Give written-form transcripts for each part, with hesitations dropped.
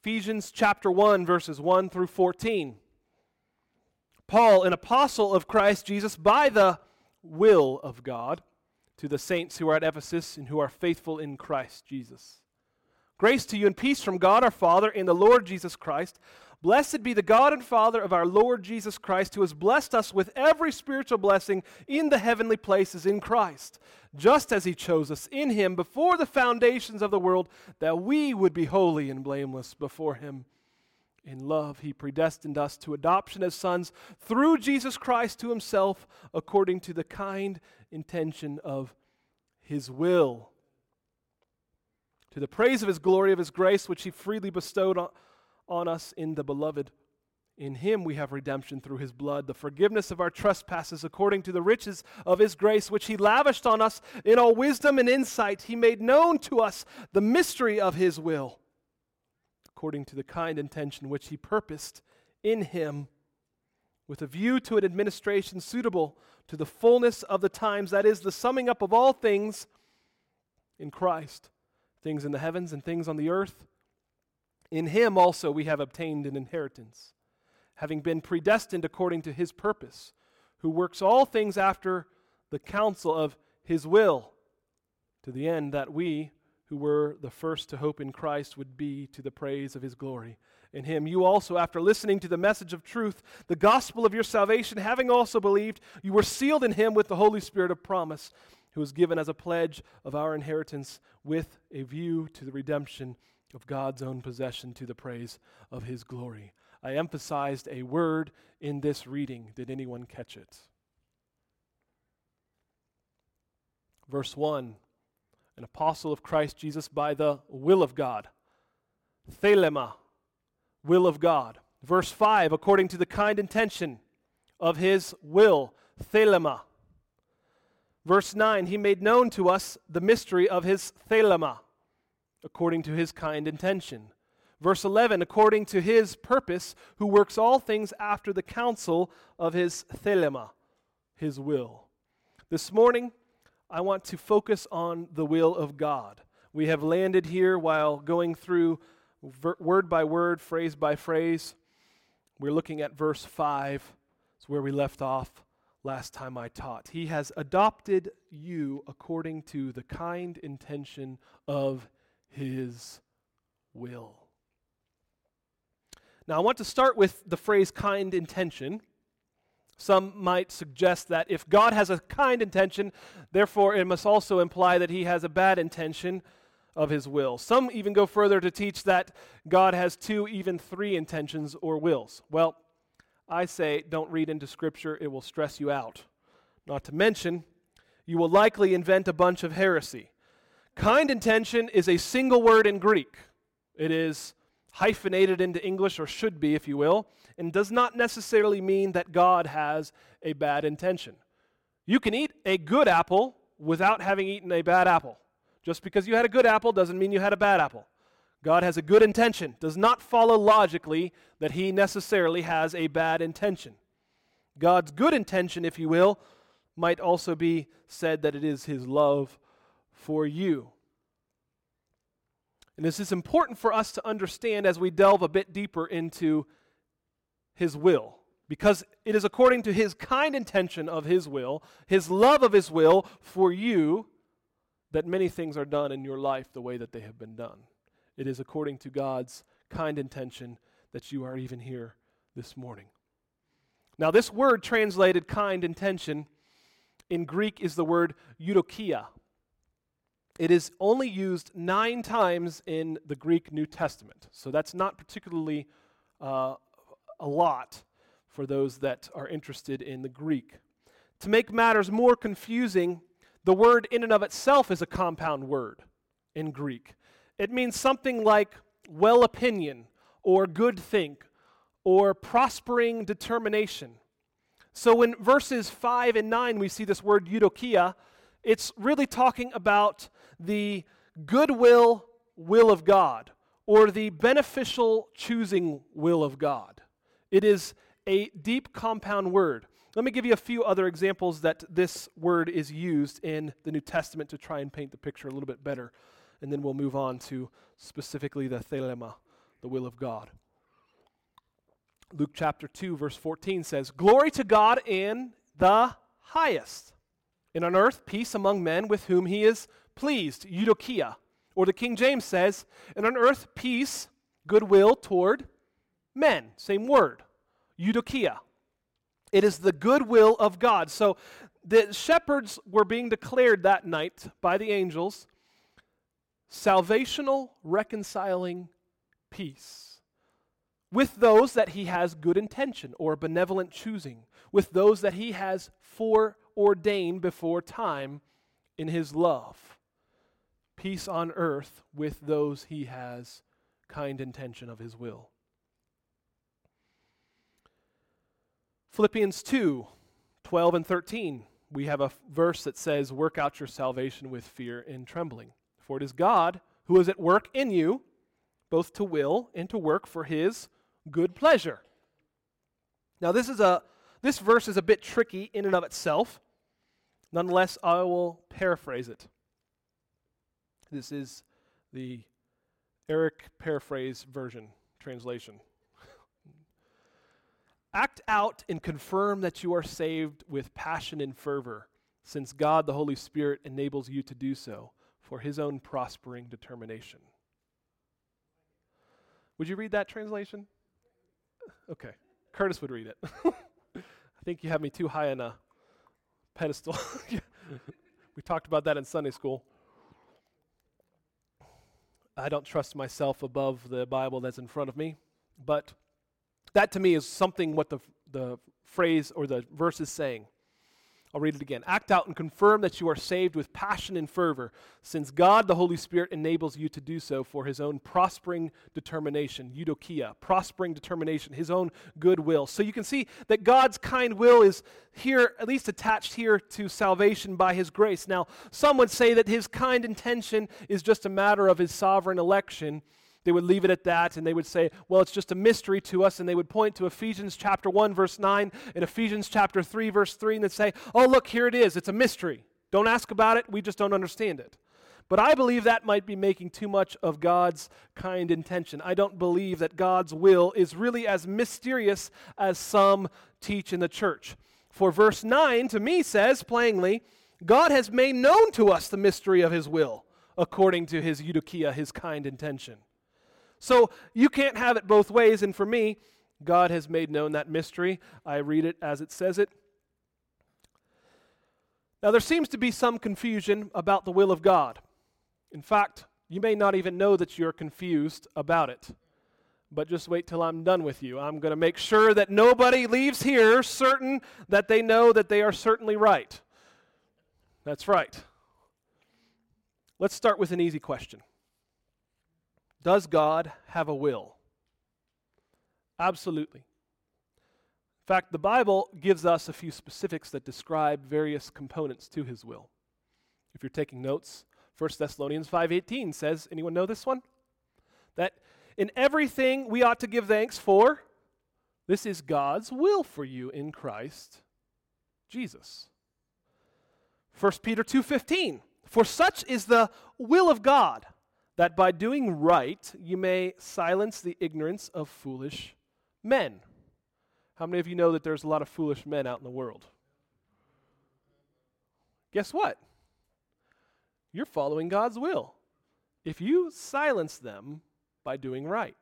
Ephesians chapter 1, verses 1 through 14. Paul, an apostle of Christ Jesus, by the will of God, to the saints who are at Ephesus and who are faithful in Christ Jesus. Grace to you and peace from God our Father and the Lord Jesus Christ. Blessed be the God and Father of our Lord Jesus Christ, who has blessed us with every spiritual blessing in the heavenly places in Christ, just as he chose us in him before the foundations of the world, that we would be holy and blameless before him. In love, he predestined us to adoption as sons through Jesus Christ to himself, according to the kind intention of his will, to the praise of his glory, of his grace, which he freely bestowed on us in the Beloved. In him we have redemption through his blood, the forgiveness of our trespasses, according to the riches of his grace, which he lavished on us in all wisdom and insight. He made known to us the mystery of his will, according to the kind intention which he purposed in him, with a view to an administration suitable to the fullness of the times, that is, the summing up of all things in Christ, things in the heavens and things on the earth. In him also we have obtained an inheritance, having been predestined according to his purpose, who works all things after the counsel of his will, to the end that we, who were the first to hope in Christ, would be to the praise of his glory. In him you also, after listening to the message of truth, the gospel of your salvation, having also believed, you were sealed in him with the Holy Spirit of promise, who was given as a pledge of our inheritance, with a view to the redemption of God's own possession, to the praise of his glory. I emphasized a word in this reading. Did anyone catch it? Verse 1, an apostle of Christ Jesus by the will of God. Thelema, will of God. Verse 5, according to the kind intention of his will. Thelema. Verse 9, he made known to us the mystery of his thelema, according to his kind intention. Verse 11, according to his purpose, who works all things after the counsel of his thelema, his will. This morning, I want to focus on the will of God. We have landed here while going through word by word, phrase by phrase. We're looking at verse 5. It's where we left off last time I taught. He has adopted you according to the kind intention of his will. Now, I want to start with the phrase kind intention. Some might suggest that if God has a kind intention, therefore it must also imply that he has a bad intention of his will. Some even go further to teach that God has 2, even 3 intentions or wills. Well, I say don't read into Scripture, it will stress you out. Not to mention, you will likely invent a bunch of heresy. Kind intention is a single word in Greek. It is hyphenated into English, or should be, if you will, and does not necessarily mean that God has a bad intention. You can eat a good apple without having eaten a bad apple. Just because you had a good apple doesn't mean you had a bad apple. God has a good intention. Does not follow logically that he necessarily has a bad intention. God's good intention, if you will, might also be said that it is his love for you. And this is important for us to understand as we delve a bit deeper into his will, because it is according to his kind intention of his will, his love of his will for you, that many things are done in your life the way that they have been done. It is according to God's kind intention that you are even here this morning. Now, this word translated kind intention in Greek is the word eudokia. It is only used 9 times in the Greek New Testament. So that's not particularly a lot for those that are interested in the Greek. To make matters more confusing, the word in and of itself is a compound word in Greek. It means something like well opinion, or good think, or prospering determination. So in verses 5 and 9 we see this word eudokia. It's really talking about the goodwill will of God, or the beneficial choosing will of God. It is a deep compound word. Let me give you a few other examples that this word is used in the New Testament to try and paint the picture a little bit better, and then we'll move on to specifically the thelema, the will of God. Luke chapter 2, verse 14 says, "Glory to God in the highest, and on earth peace among men with whom he is pleased." Eudokia. Or the King James says, "And on earth peace, goodwill toward men." Same word. Eudokia. It is the goodwill of God. So the shepherds were being declared that night by the angels salvational, reconciling peace with those that he has good intention or benevolent choosing, with those that he has foreordained before time in his love. Peace on earth with those he has kind intention of his will. Philippians 2, 12 and 13, we have a verse that says, "Work out your salvation with fear and trembling. For it is God who is at work in you, both to will and to work for his good pleasure." Now this verse is a bit tricky in and of itself. Nonetheless, I will paraphrase it. This is the Eric paraphrase version, translation. "Act out and confirm that you are saved with passion and fervor, since God the Holy Spirit enables you to do so for his own prospering determination." Would you read that translation? Okay. Curtis would read it. I think you have me too high on a pedestal. We talked about that in Sunday school. I don't trust myself above the Bible that's in front of me, but that to me is something what the phrase or the verse is saying. I'll read it again. "Act out and confirm that you are saved with passion and fervor, since God the Holy Spirit enables you to do so for his own prospering determination." Eudokia, prospering determination, his own good will. So you can see that God's kind will is here, at least attached here to salvation by his grace. Now, some would say that his kind intention is just a matter of his sovereign election. They would leave it at that, and they would say, well, it's just a mystery to us, and they would point to Ephesians chapter 1, verse 9, and Ephesians chapter 3, verse 3, and they'd say, oh, look, here it is. It's a mystery. Don't ask about it. We just don't understand it. But I believe that might be making too much of God's kind intention. I don't believe that God's will is really as mysterious as some teach in the church. For verse 9, to me, says plainly, God has made known to us the mystery of his will, according to his Eudokia, his kind intention. So you can't have it both ways, and for me, God has made known that mystery. I read it as it says it. Now there seems to be some confusion about the will of God. In fact, you may not even know that you're confused about it. But just wait till I'm done with you. I'm going to make sure that nobody leaves here certain that they know that they are certainly right. That's right. Let's start with an easy question. Does God have a will? Absolutely. In fact, the Bible gives us a few specifics that describe various components to his will. If you're taking notes, 1 Thessalonians 5:18 says, anyone know this one? That in everything we ought to give thanks for, this is God's will for you in Christ Jesus. 1 Peter 2:15, for such is the will of God, that by doing right you may silence the ignorance of foolish men. How many of you know that there's a lot of foolish men out in the world? Guess what? You're following God's will if you silence them by doing right.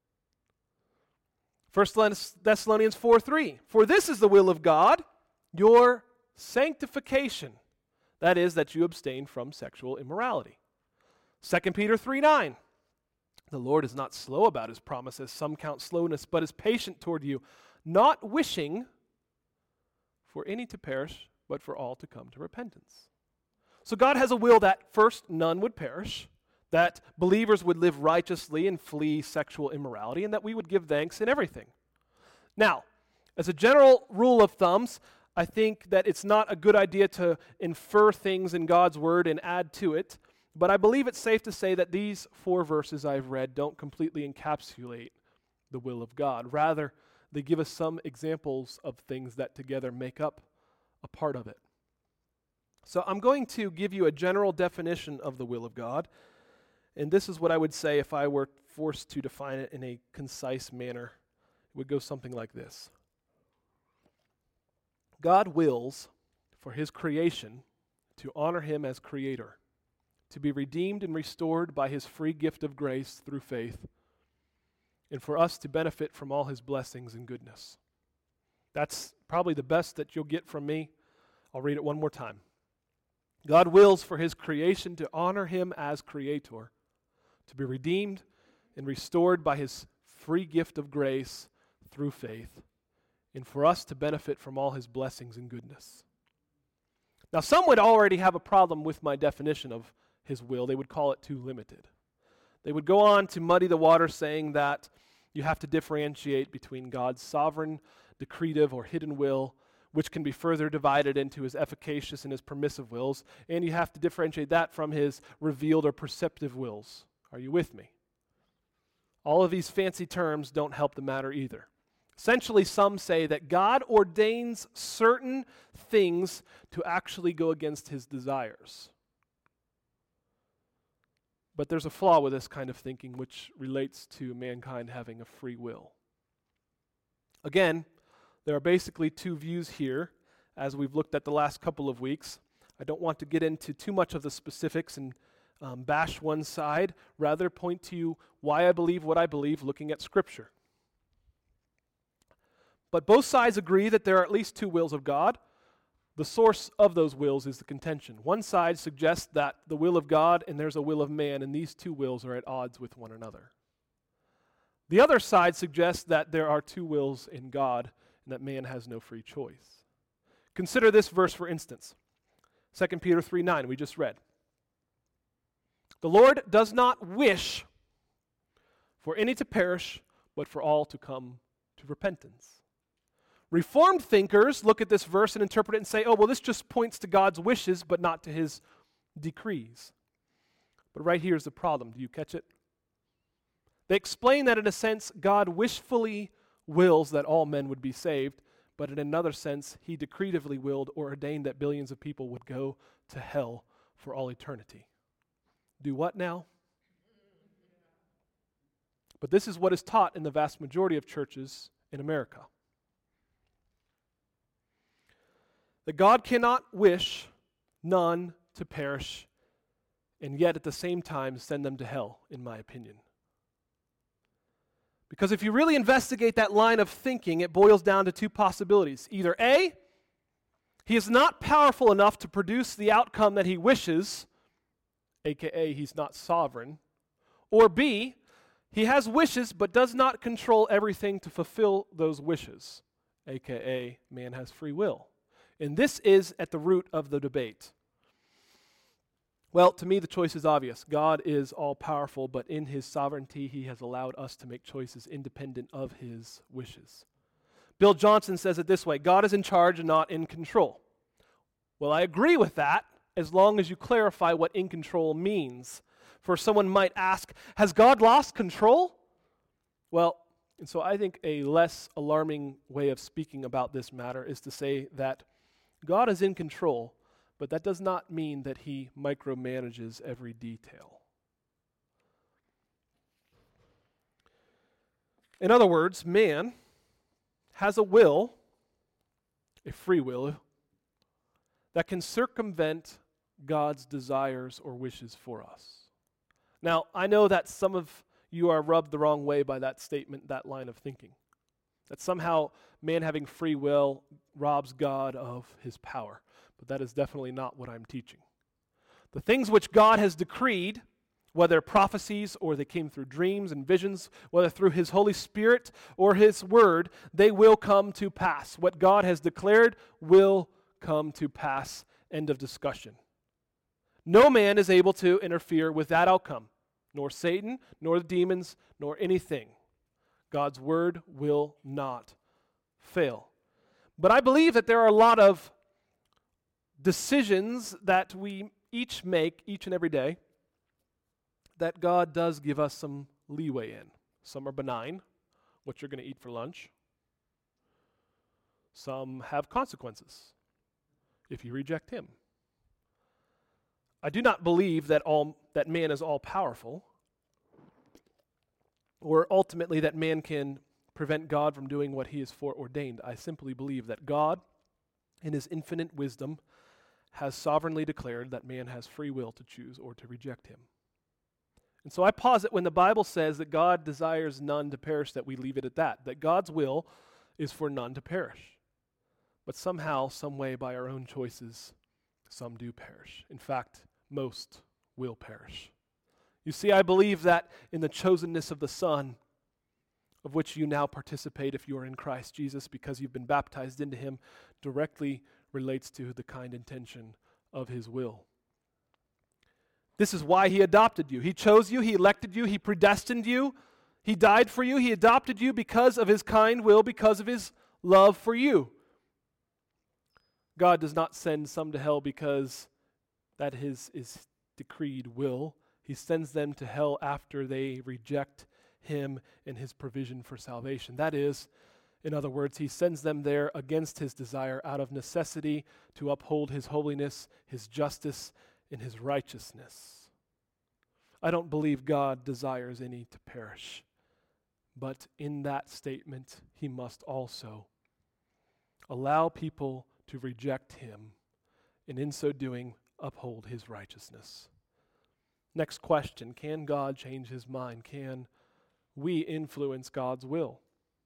1 Thessalonians 4:3, for this is the will of God, your sanctification. That is, that you abstain from sexual immorality. 2 Peter 3:9, the Lord is not slow about his promise, as some count slowness, but is patient toward you, not wishing for any to perish, but for all to come to repentance. So God has a will that first none would perish, that believers would live righteously and flee sexual immorality, and that we would give thanks in everything. Now, as a general rule of thumbs, I think that it's not a good idea to infer things in God's word and add to it, but I believe it's safe to say that these 4 verses I've read don't completely encapsulate the will of God. Rather, they give us some examples of things that together make up a part of it. So I'm going to give you a general definition of the will of God, And this is what I would say if I were forced to define it in a concise manner. It would go something like this. God wills for his creation to honor him as creator, to be redeemed and restored by his free gift of grace through faith, and for us to benefit from all his blessings and goodness. That's probably the best that you'll get from me. I'll read it one more time. God wills for his creation to honor him as creator, to be redeemed and restored by his free gift of grace through faith, and for us to benefit from all his blessings and goodness. Now, some would already have a problem with my definition of his will. They would call it too limited. They would go on to muddy the water, saying that you have to differentiate between God's sovereign, decretive, or hidden will, which can be further divided into his efficacious and his permissive wills, and you have to differentiate that from his revealed or perceptive wills. Are you with me? All of these fancy terms don't help the matter either. Essentially, some say that God ordains certain things to actually go against his desires. But there's a flaw with this kind of thinking, which relates to mankind having a free will. Again, there are basically two views here, as we've looked at the last couple of weeks. I don't want to get into too much of the specifics and bash one side, rather point to you why I believe what I believe, looking at Scripture. But both sides agree that there are at least two wills of God. The source of those wills is the contention. One side suggests that the will of God and there's a will of man, and these two wills are at odds with one another. The other side suggests that there are two wills in God and that man has no free choice. Consider this verse, for instance. 2 Peter 3:9, we just read. The Lord does not wish for any to perish, but for all to come to repentance. Reformed thinkers look at this verse and interpret it and say, oh, well, this just points to God's wishes, but not to his decrees. But right here is the problem. Do you catch it? They explain that in a sense, God wishfully wills that all men would be saved, but in another sense, he decretively willed or ordained that billions of people would go to hell for all eternity. Do what now? But this is what is taught in the vast majority of churches in America. That God cannot wish none to perish and yet at the same time send them to hell, in my opinion. Because if you really investigate that line of thinking, it boils down to two possibilities. Either A, he is not powerful enough to produce the outcome that he wishes, aka he's not sovereign, or B, he has wishes but does not control everything to fulfill those wishes, aka man has free will. And this is at the root of the debate. Well, to me, the choice is obvious. God is all-powerful, but in his sovereignty, he has allowed us to make choices independent of his wishes. Bill Johnson says it this way, God is in charge and not in control. Well, I agree with that, as long as you clarify what in control means. For someone might ask, has God lost control? Well, and so I think a less alarming way of speaking about this matter is to say that God is in control, but that does not mean that he micromanages every detail. In other words, man has a will, a free will, that can circumvent God's desires or wishes for us. Now, I know that some of you are rubbed the wrong way by that statement, that line of thinking. That somehow man having free will robs God of his power. But that is definitely not what I'm teaching. The things which God has decreed, whether prophecies or they came through dreams and visions, whether through his Holy Spirit or his word, they will come to pass. What God has declared will come to pass. End of discussion. No man is able to interfere with that outcome, nor Satan, nor the demons, nor anything. God's word will not fail. But I believe that there are a lot of decisions that we each make, each and every day, that God does give us some leeway in. Some are benign, what you're going to eat for lunch. Some have consequences if you reject him. I do not believe that all that man is all-powerful, or ultimately that man can prevent God from doing what he is foreordained. I simply believe that God, in his infinite wisdom, has sovereignly declared that man has free will to choose or to reject him. And so I posit when the Bible says that God desires none to perish, that we leave it at that God's will is for none to perish. But somehow, some way, by our own choices, some do perish. In fact, most will perish. You see, I believe that in the chosenness of the Son, of which you now participate if you are in Christ Jesus because you've been baptized into him, directly relates to the kind intention of his will. This is why he adopted you. He chose you, he elected you, he predestined you, he died for you, he adopted you because of his kind will, because of his love for you. God does not send some to hell because that is decreed will. He sends them to hell after they reject him and his provision for salvation. That is, in other words, he sends them there against his desire, out of necessity to uphold his holiness, his justice, and his righteousness. I don't believe God desires any to perish, but in that statement, he must also allow people to reject him, and in so doing, uphold his righteousness. Next question, can God change his mind? Can we influence God's will?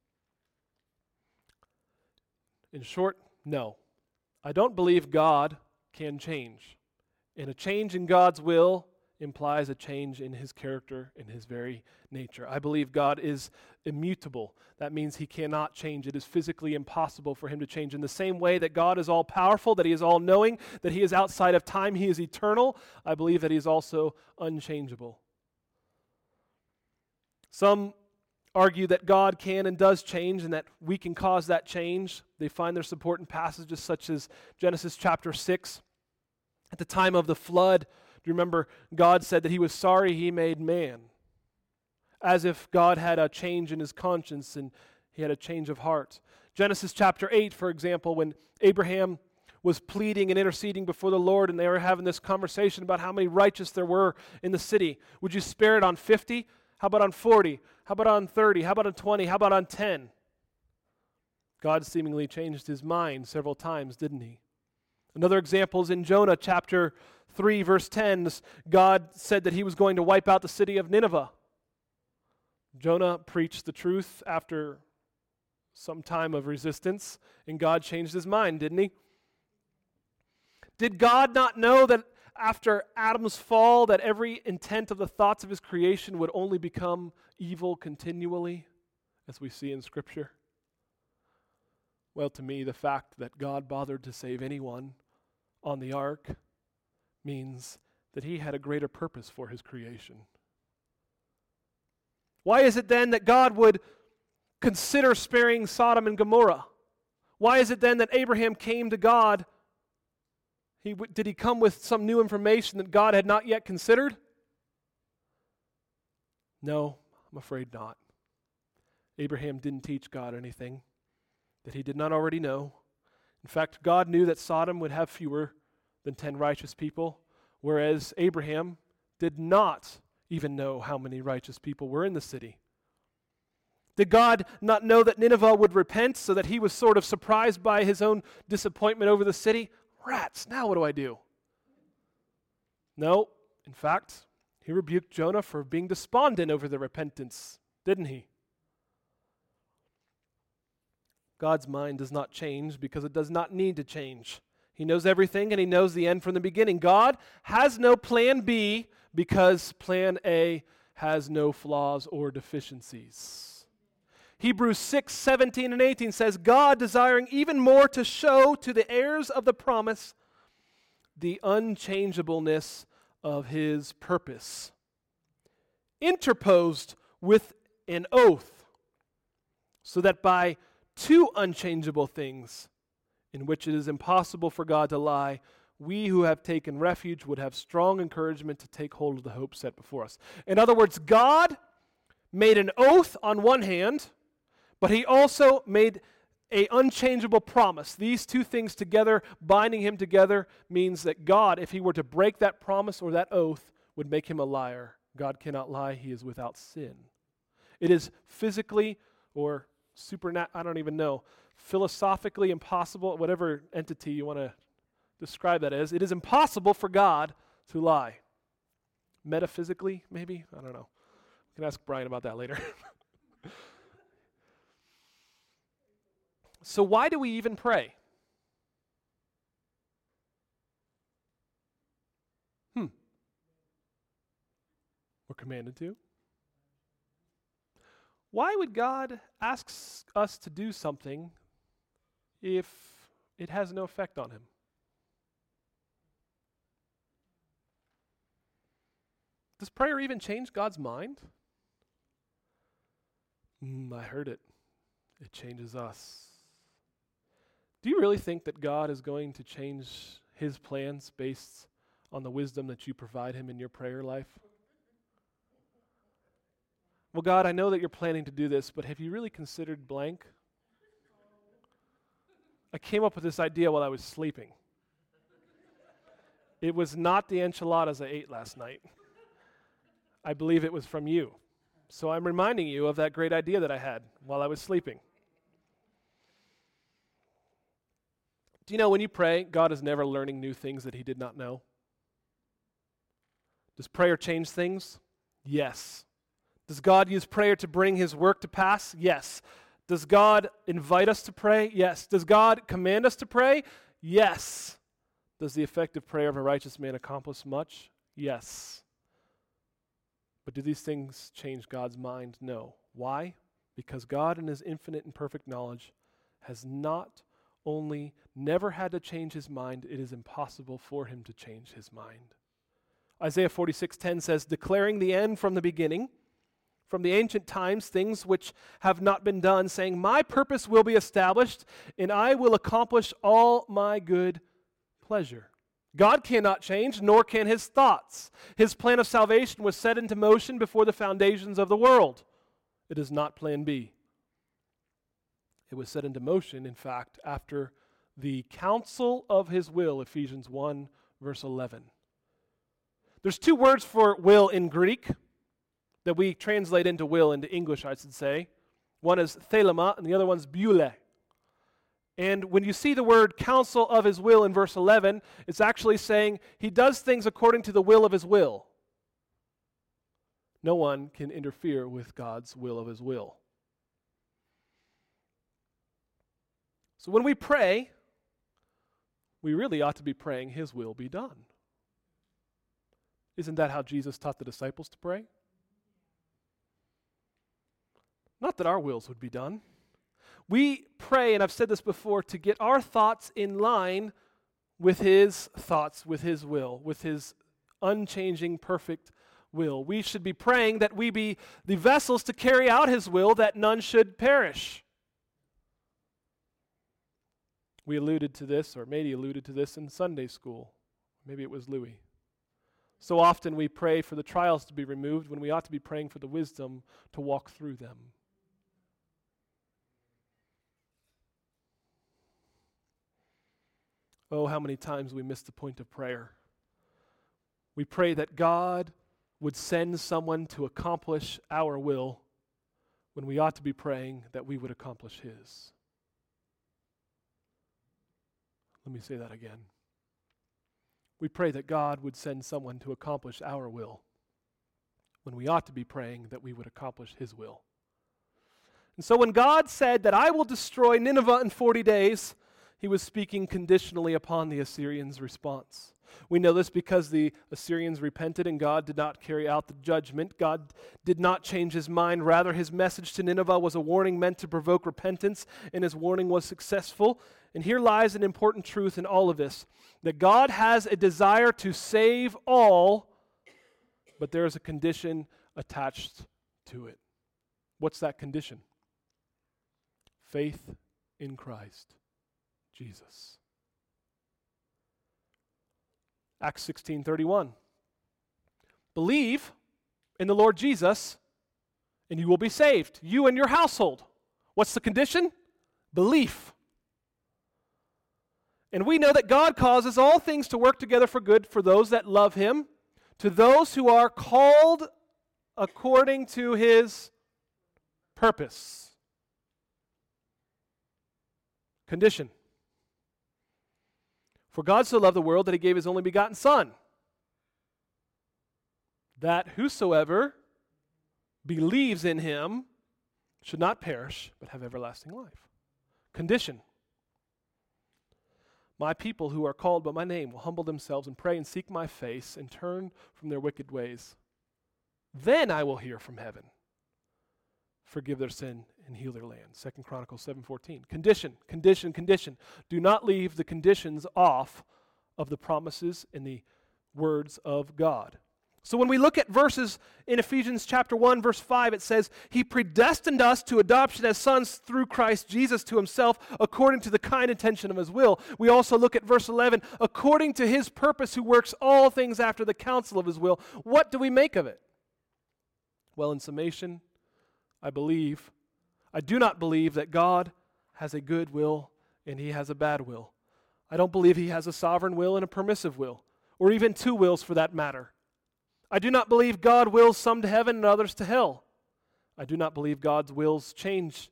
In short, no. I don't believe God can change. And a change in God's will implies a change in his character, in his very nature. I believe God is immutable. That means he cannot change. It is physically impossible for him to change. In the same way that God is all-powerful, that he is all-knowing, that he is outside of time, he is eternal, I believe that he is also unchangeable. Some argue that God can and does change and that we can cause that change. They find their support in passages such as Genesis chapter 6. At the time of the flood, do you remember God said that he was sorry he made man? As if God had a change in his conscience and he had a change of heart. Genesis chapter 8, for example, when Abraham was pleading and interceding before the Lord and they were having this conversation about how many righteous there were in the city. Would you spare it on 50? How about on 40? How about on 30? How about on 20? How about on 10? God seemingly changed his mind several times, didn't he? Another example is in Jonah chapter 3, verse 10. God said that he was going to wipe out the city of Nineveh. Jonah preached the truth after some time of resistance, and God changed his mind, didn't he? Did God not know that after Adam's fall, that every intent of the thoughts of his creation would only become evil continually, as we see in Scripture? Well, to me, the fact that God bothered to save anyone on the ark means that he had a greater purpose for his creation. Why is it then that God would consider sparing Sodom and Gomorrah? Why is it then that Abraham came to God? Did he come with some new information that God had not yet considered? No, I'm afraid not. Abraham didn't teach God anything that he did not already know. In fact, God knew that Sodom would have fewer than 10 righteous people, whereas Abraham did not even know how many righteous people were in the city. Did God not know that Nineveh would repent, so that he was sort of surprised by his own disappointment over the city? Rats, now what do I do? No, in fact, he rebuked Jonah for being despondent over the repentance, didn't he? God's mind does not change because it does not need to change. He knows everything and he knows the end from the beginning. God has no plan B because plan A has no flaws or deficiencies. Hebrews 6, 17 and 18 says, God desiring even more to show to the heirs of the promise the unchangeableness of his purpose, interposed with an oath, so that by two unchangeable things in which it is impossible for God to lie, we who have taken refuge would have strong encouragement to take hold of the hope set before us. In other words, God made an oath on one hand, but he also made an unchangeable promise. These two things together, binding him together, means that God, if he were to break that promise or that oath, would make him a liar. God cannot lie. He is without sin. It is physically or I don't even know, philosophically impossible, whatever entity you want to describe that as. It is impossible for God to lie. Metaphysically, maybe? I don't know. We can ask Brian about that later. So why do we even pray? We're commanded to. Why would God ask us to do something if it has no effect on him? Does prayer even change God's mind? I heard it. It changes us. Do you really think that God is going to change his plans based on the wisdom that you provide him in your prayer life? Well, God, I know that you're planning to do this, but have you really considered blank? I came up with this idea while I was sleeping. It was not the enchiladas I ate last night. I believe it was from you. So I'm reminding you of that great idea that I had while I was sleeping. Do you know when you pray, God is never learning new things that he did not know? Does prayer change things? Yes. Does God use prayer to bring his work to pass? Yes. Does God invite us to pray? Yes. Does God command us to pray? Yes. Does the effective prayer of a righteous man accomplish much? Yes. But do these things change God's mind? No. Why? Because God in his infinite and perfect knowledge has not only never had to change his mind, it is impossible for him to change his mind. Isaiah 46:10 says, declaring the end from the beginning, from the ancient times, things which have not been done, saying, my purpose will be established, and I will accomplish all my good pleasure. God cannot change, nor can his thoughts. His plan of salvation was set into motion before the foundations of the world. It is not plan B. It was set into motion, in fact, after the counsel of his will, Ephesians 1, verse 11. There's two words for will in Greek that we translate into will into English, I should say. One is thelema, and the other one's bule. And when you see the word counsel of his will in verse 11, it's actually saying he does things according to the will of his will. No one can interfere with God's will of his will. So when we pray, we really ought to be praying his will be done. Isn't that how Jesus taught the disciples to pray? Not that our wills would be done. We pray, and I've said this before, to get our thoughts in line with his thoughts, with his will, with his unchanging, perfect will. We should be praying that we be the vessels to carry out his will, that none should perish. We alluded to this, or maybe alluded to this in Sunday school. Maybe it was Louis. So often we pray for the trials to be removed when we ought to be praying for the wisdom to walk through them. Oh, how many times we miss the point of prayer. We pray that God would send someone to accomplish our will when we ought to be praying that we would accomplish his. Let me say that again. We pray that God would send someone to accomplish our will when we ought to be praying that we would accomplish his will. And so when God said that I will destroy Nineveh in 40 days, he was speaking conditionally upon the Assyrians' response. We know this because the Assyrians repented and God did not carry out the judgment. God did not change his mind. Rather, his message to Nineveh was a warning meant to provoke repentance, and his warning was successful. And here lies an important truth in all of this, that God has a desire to save all, but there is a condition attached to it. What's that condition? Faith in Christ Jesus. Acts 16:31. Believe in the Lord Jesus, and you will be saved, you and your household. What's the condition? Belief. And we know that God causes all things to work together for good for those that love him, To those who are called according to his purpose. Condition. For God so loved the world that he gave his only begotten Son, that whosoever believes in him should not perish, but have everlasting life. Condition. My people who are called by my name will humble themselves and pray and seek my face and turn from their wicked ways. Then I will hear from heaven, forgive their sin, and heal their land. 2 Chronicles 7:14. Condition, condition, condition. Do not leave the conditions off of the promises and the words of God. So when we look at verses in Ephesians chapter 1, verse 5, it says, he predestined us to adoption as sons through Christ Jesus to himself, according to the kind intention of his will. We also look at verse 11, according to his purpose, who works all things after the counsel of his will. What do we make of it? Well, in summation, I do not believe that God has a good will and he has a bad will. I don't believe he has a sovereign will and a permissive will, or even two wills for that matter. I do not believe God wills some to heaven and others to hell. I do not believe God's will changes,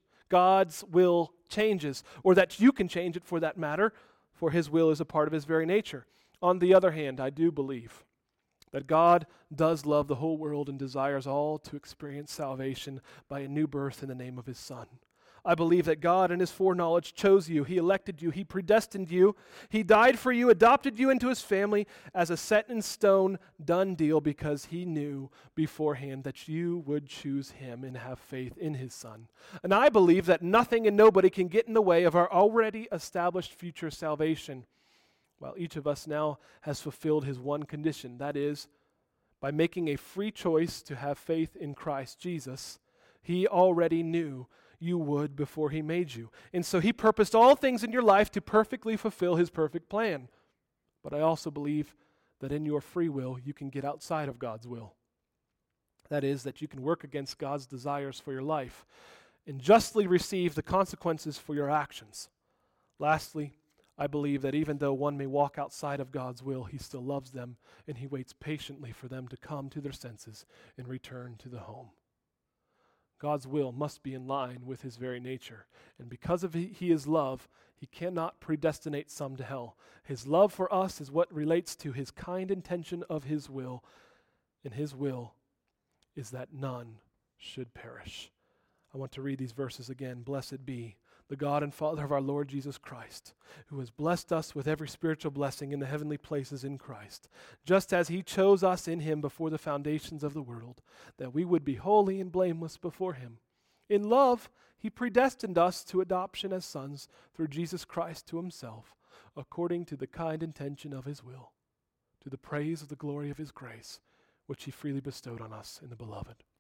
or that you can change it for that matter, for his will is a part of his very nature. On the other hand, I do believe that God does love the whole world and desires all to experience salvation by a new birth in the name of his Son. I believe that God in his foreknowledge chose you. He elected you. He predestined you. He died for you, adopted you into his family as a set in stone, done deal, because he knew beforehand that you would choose him and have faith in his Son. And I believe that nothing and nobody can get in the way of our already established future salvation, while each of us now has fulfilled his one condition, that is, by making a free choice to have faith in Christ Jesus. He already knew you would before he made you. And so he purposed all things in your life to perfectly fulfill his perfect plan. But I also believe that in your free will, you can get outside of God's will. That is, that you can work against God's desires for your life and justly receive the consequences for your actions. Lastly, I believe that even though one may walk outside of God's will, he still loves them, and he waits patiently for them to come to their senses and return to the home. God's will must be in line with his very nature. And because of he is love, he cannot predestinate some to hell. His love for us is what relates to his kind intention of his will. And his will is that none should perish. I want to read these verses again. Blessed be the God and Father of our Lord Jesus Christ, who has blessed us with every spiritual blessing in the heavenly places in Christ, just as he chose us in him before the foundations of the world, that we would be holy and blameless before him. In love, he predestined us to adoption as sons through Jesus Christ to himself, according to the kind intention of his will, to the praise of the glory of his grace, which he freely bestowed on us in the Beloved.